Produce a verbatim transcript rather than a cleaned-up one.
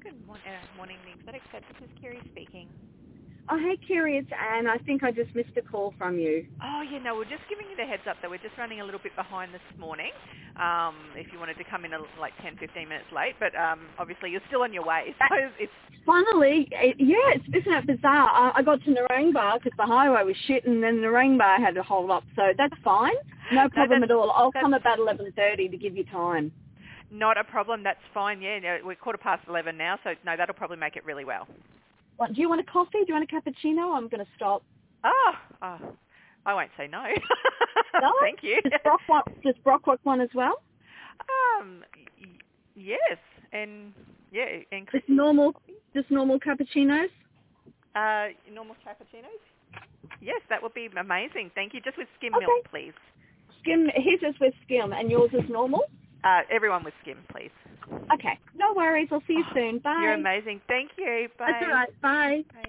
Good morning, uh, morning, the Exotic Set. This is Kerry speaking. Oh, hey, Kerry, it's Anne. I think I just missed a call from you. Oh, yeah, no, we're just giving you the heads up that we're just running a little bit behind this morning. Um, if you wanted to come in a, like ten, fifteen minutes late, but um, obviously you're still on your way. So it's Finally, it, yeah, it's, isn't it bizarre? I, I got to Narangba because the highway was shit and then Narangba had to hold up. So that's fine. No problem no, at all. I'll that's come about eleven thirty to give you time. not a problem. That's fine. Yeah, no, we're quarter past eleven now, so no, that'll probably make it really well. What, do you want a coffee? Do you want a cappuccino? I'm going to stop. Oh, oh, I won't say no. No? Thank you. Does Brock want, does Brock want one as well? Um, y- yes, and yeah, and Just Chrissy. normal, just normal cappuccinos? Uh, normal cappuccinos? Yes, that would be amazing. Thank you. Just with skim Okay. milk, please. Skim, his is with skim and yours is normal? Uh, everyone with skim, please. Okay. No worries. I'll see you Oh, soon. Bye. You're amazing. Thank you. Bye. That's all right. Bye. Bye.